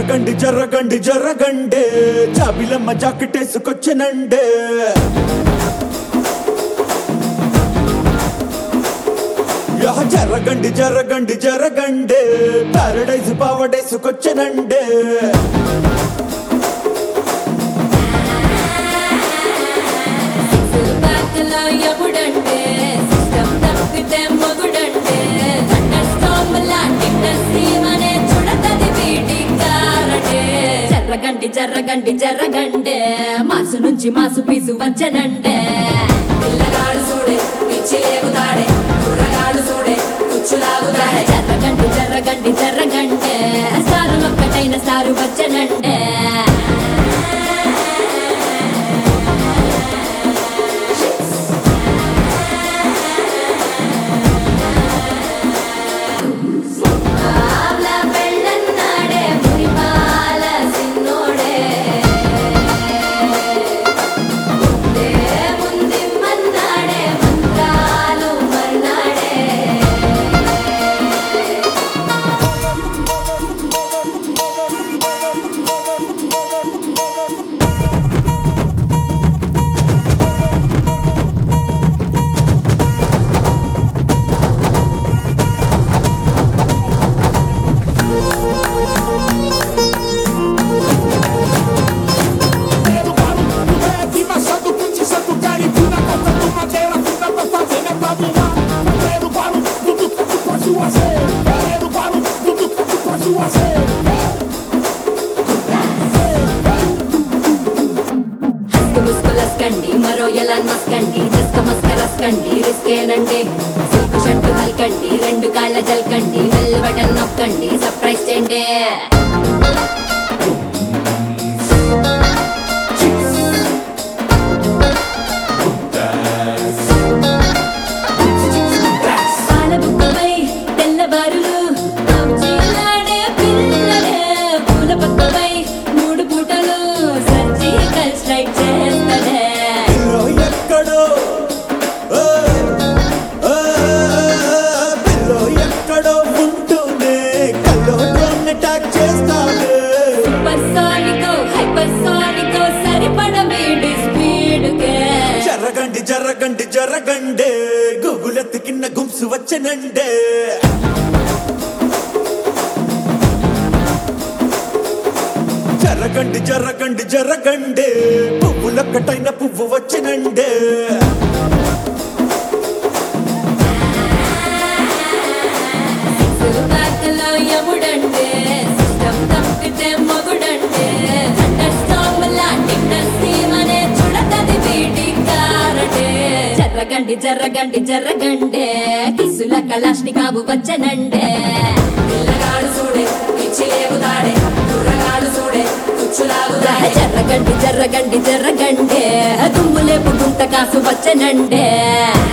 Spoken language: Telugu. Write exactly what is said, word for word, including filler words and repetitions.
జరగండి జరగండి జరగండి జాబిలమ్మ జాకెటేసుకొచ్చనండే యహ జరగండి జరగండి జరగండి పారడైజ్ పావడేసుకొచ్చనండే ఎప్పుడంటే సిస్టమ్ తప్పితే మొగుడంటే థండర్ స్టార్మ్ లాంటి నసీమనే చుడతది వీటి కారటే జరగండి జరగండి జరగండే మాసు నుంచి మాసు పీసు వచ్చనండే పిల్లగాడు చూడే పిచ్చి లేగుతాడే కుర్రగాడు చూడే కుచ్చులాగుతాడే జరగండి జరగండి జరగండే సారు ఒక్కటైన సారు వచ్చనండే మరో ఎలా మస్కండి జస్క మస్క రస్కండి రిస్కేనండి సిల్క్ షర్టు హల్కండి రెండు కాళ్ళ జల్కండి బెల్ బటన్ నొక్కండి సర్ప్రైజ్ చేయండి పాలబుక్కపై తెల్లబారులు ఆవుచీలాడే పిల్లలే పూల పక్కపై మూడు పూటలు సర్జికల్ స్ట్రైక్ చేస్తాడే ఎక్కడో పిల్లో ఎక్కడో ఉంటూనే కల్లో డ్రోన్ అటాక్ చేస్తాడు సూపర్ సానికో హైపర్ సానికో సరిపడ వీడి స్పీడ్ కే జరగండి జరగండి జరగండి గూగుల్ ఎత్తుకిన్న గుంసు వచ్చనండే జరగండి జరగండి జరగండి పువ్వులొక్కటైన పువ్వు వచ్చనండే సులుబాకలో యముడంటే సిస్టమ్ తప్పితే మొగుడంటే థండర్ స్టార్మ్ లాంటి నసీమనే చుడతది వీటి కారటే జరగండి జరగండి జరగండే కిసుల కళాష్ని కాబు వచ్చనండే పిల్లగాడు చూడే పిచ్చి లేగుతాడే కుర్రగాడు చూడే కుచ్చులాగుతాడే జరగండి జరగండి జరగండే దుమ్ములేపు గుంట కాసు వచ్చనండే